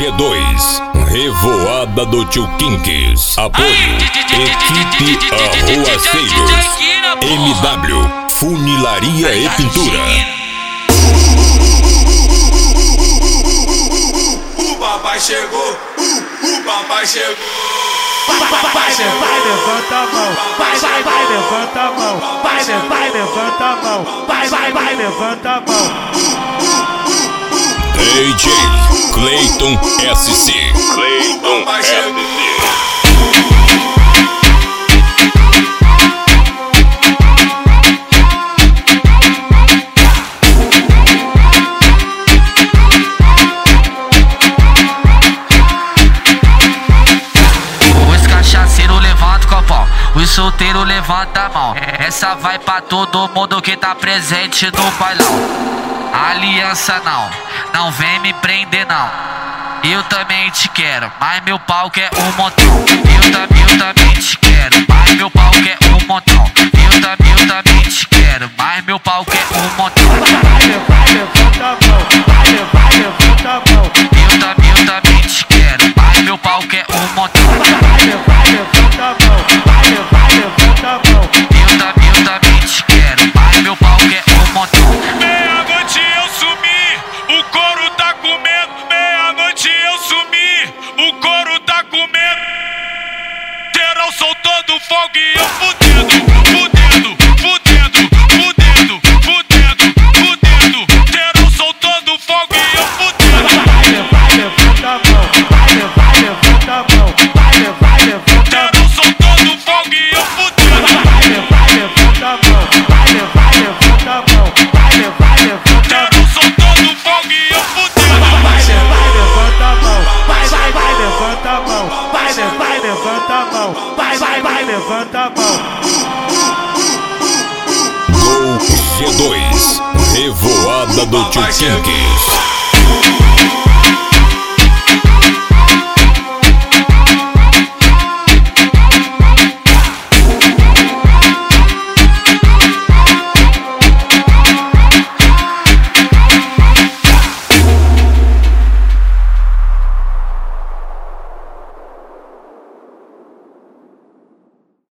G2, Revoada do Tio Kinks. Apoio, Equipe Arruaceiros, MW, Funilaria e Pintura. O papai chegou, o papai chegou. Vai, levanta a mão. Vai, levanta a mão. Vai, levanta a mão. Vai, levanta a mão. DJ Clayton SC. Clayton SC. Os solteiros levanta a mão. Essa vai pra todo mundo que tá presente no bailão. Aliança não vem me prender não. Eu também te quero, mas meu pau quer um montão. Eu também te quero, mas meu pau quer um montão. Eu também te quero, mas meu pau quer um montão. Vai, levanta a mão. Vai, levanta a mão. Eu também te quero, mas meu pau quer um montão. Vai, levanta a mão. Eu também te quero, mas meu pau quer um montão. Meia-noite eu sumi, o couro tá comendo. Meia-noite eu sumi, o couro tá comendo. Geral soltando fogo e eu fudendo. Geral soltando fogo e eu fudendo. Vai, levanta a mão. Vai, levanta a mão. Geral soltando fogo e eu fudendo. Vai, levanta a mão. Vai, levanta a mão. Geral soltando fogo e eu fudendo. Vai, levanta a mão. Vai, levanta a mão. Vai, levanta a mão. Vai, levanta a mão. Gol G2, Revoada do Tio Kinks.